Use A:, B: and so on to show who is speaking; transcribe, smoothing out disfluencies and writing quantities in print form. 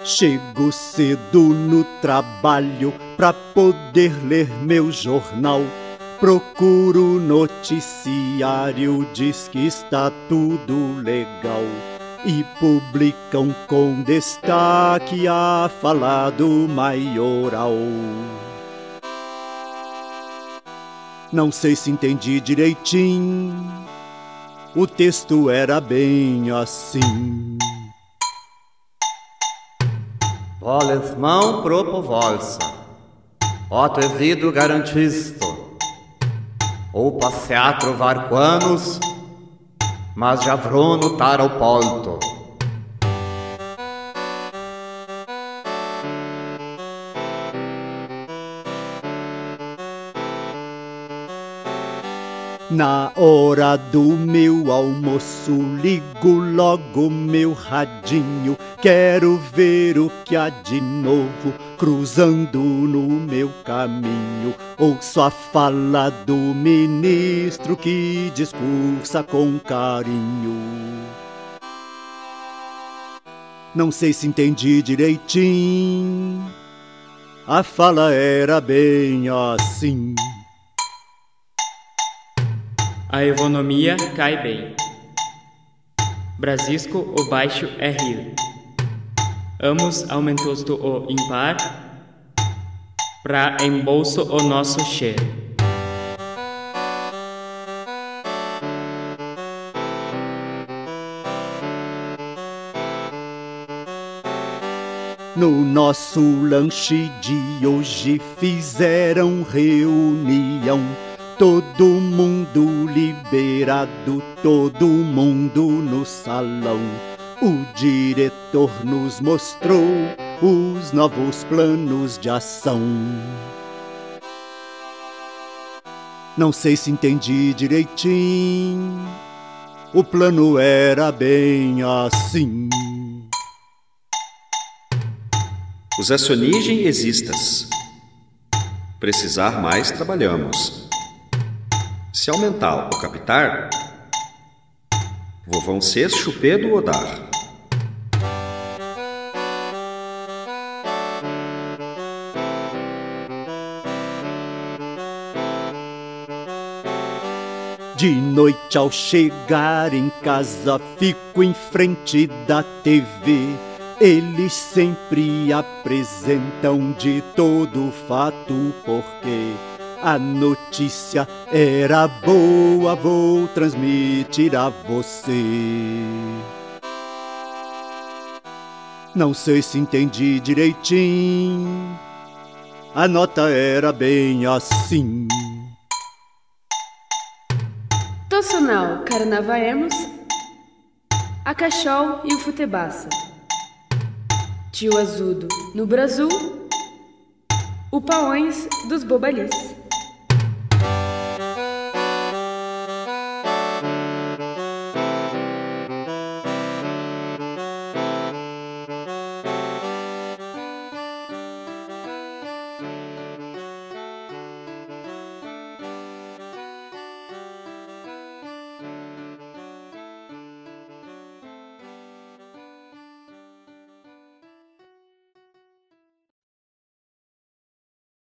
A: Chego cedo no trabalho pra poder ler meu jornal. Procuro noticiário, diz que está tudo legal. E publicam com destaque a fala do maioral. Não sei se entendi direitinho, o texto era bem assim.
B: Volesmão propovolsa, otezido garantisto, ou passear trovar quanos, mas já vrô notar ao polto.
A: Na hora do meu almoço, ligo logo meu radinho. Quero ver o que há de novo cruzando no meu caminho. Ouço a fala do ministro que discursa com carinho. Não sei se entendi direitinho, a fala era bem assim.
C: A economia cai bem. Brasisco o baixo é rir. Amos aumentosto o impar, pra embolso o nosso share.
A: No nosso lanche de hoje fizeram reunião. Todo mundo liberado, todo mundo no salão. O diretor nos mostrou os novos planos de ação. Não sei se entendi direitinho, o plano era bem assim.
D: Os acionigem existas. Precisar mais, trabalhamos. Se aumentar ou captar, vão ser chupedo ou dar.
A: De noite ao chegar em casa fico em frente da TV. Eles sempre apresentam de todo fato porque a notícia era boa, vou transmitir a você. Não sei se entendi direitinho, a nota era bem assim.
E: Tossunal, carnavaemos, a cachol e o futebaça. Tio Azudo no Brasil, o paões dos bobalhis.